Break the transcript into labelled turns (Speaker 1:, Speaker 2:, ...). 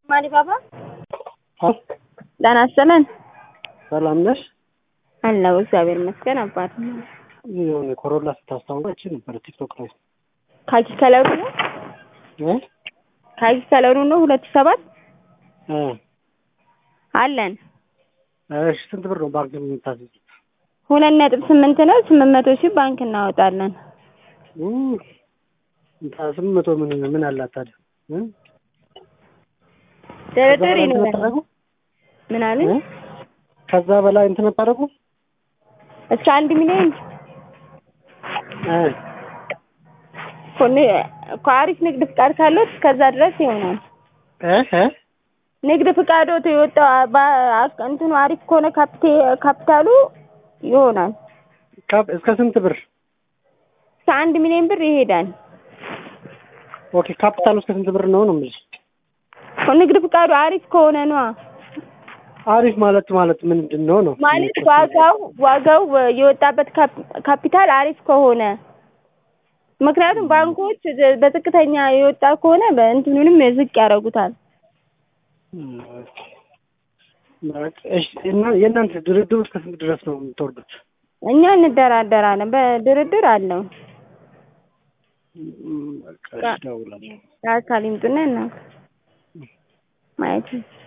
Speaker 1: ማሊ ባባ
Speaker 2: ሀ
Speaker 1: ዳና ሰላም
Speaker 2: ሰላም ነሽ?
Speaker 1: አላህ እግዚአብሔር ይመስገን አባት
Speaker 2: የሆነ ኮሮላ ስታስታውቃች ነበር ቲክቶክ ላይ
Speaker 1: ካኪ ከለሩ ነው ካኪ ከለሩ ነው 27 አለን።
Speaker 2: እሺ ስንት ብር ነው ባንክ የምታስይዙት?
Speaker 1: 2.8 ነው 800 ሺህ ባንክ እናወጣለን።
Speaker 2: 800 ምን አላት ታዲያ?
Speaker 1: ደረደሪ ነው ምን አለ?
Speaker 2: ከዛ በላይ እንትን ታደርጉ
Speaker 1: እስከ 1 ሚሊዮን አሪፍ ንግድ ፍቃድ ካለው እስከዛ ድረስ ይሆናል። ንግድ ፍቃዱ ተይወጣ እንትኑ አሪፍ ከሆነ ካፒታሉ ይሆናል።
Speaker 2: እስከ ስንት ብር?
Speaker 1: እስከ 1 ሚሊዮን ብር ይሄዳል።
Speaker 2: ኦኬ ካፒታሉ እስከ ስንት ብር ነው የምልሽ?
Speaker 1: ንግድ ፍቃዱ አሪፍ ከሆነ ነው።
Speaker 2: አሪፍ ማለት ምንድነው ነው?
Speaker 1: ማለት ዋጋው የወጣበት ካፒታል አሪፍ ከሆነ ምክንያቱም ባንኮች በዝቅተኛ የወጣ ከሆነ በእንትኑንም ዝቅ ያደርጉታል።
Speaker 2: እሺ እና የእናንተ ድርድር እስከ ስንት ድረስ ነው የምትወርዱት?
Speaker 1: እኛ እንደራደራለን በድርድር አለው።
Speaker 2: በቃ ደውላለሁ።
Speaker 1: ታካሊምጡና ማየት